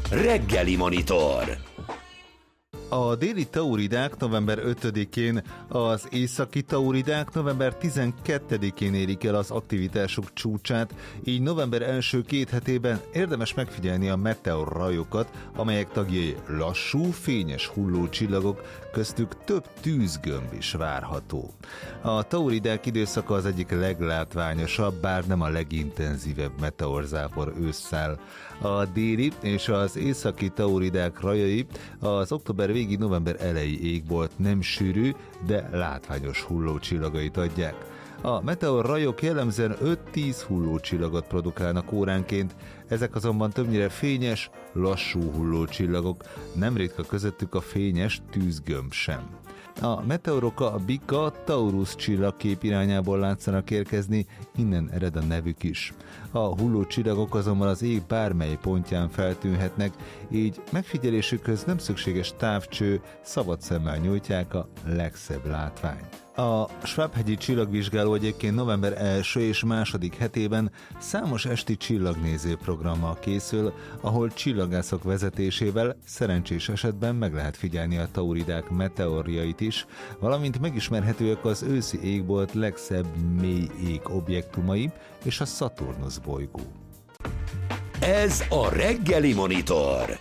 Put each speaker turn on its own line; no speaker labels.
Reggeli Monitor.
A déli tauridák november 5-én, az északi tauridák november 12-én érik el az aktivitásuk csúcsát, így november első két hetében érdemes megfigyelni a meteorrajokat, amelyek tagjai lassú, fényes hullócsillagok, köztük több tűzgömb is várható. A tauridák időszaka az egyik leglátványosabb, bár nem a legintenzívebb meteorzápor ősszel. A déli és az északi tauridák rajai az október végi november elejé égbolt nem sűrű, de látványos hullócsillagait adják. A meteorrajok jellemzően 5-10 hullócsillagot produkálnak óránként, ezek azonban többnyire fényes, lassú hullócsillagok, nem ritka közöttük a fényes tűzgömb sem. A meteorok a Bika Taurus csillagkép irányából látszanak érkezni, innen ered a nevük is. A hullócsillagok azonban az ég bármely pontján feltűnhetnek, így megfigyelésükhöz nem szükséges távcső, szabad szemmel nyújtják a legszebb látványt. A Schwab-hegyi csillagvizsgáló egyébként november 1. és 2. hetében számos esti csillagnéző programmal készül, ahol csillagászok vezetésével szerencsés esetben meg lehet figyelni a tauridák meteorjait is, valamint megismerhetőek az őszi égbolt legszebb mély ég objektumai és a Szaturnusz bolygó.
Ez a Reggeli Monitor.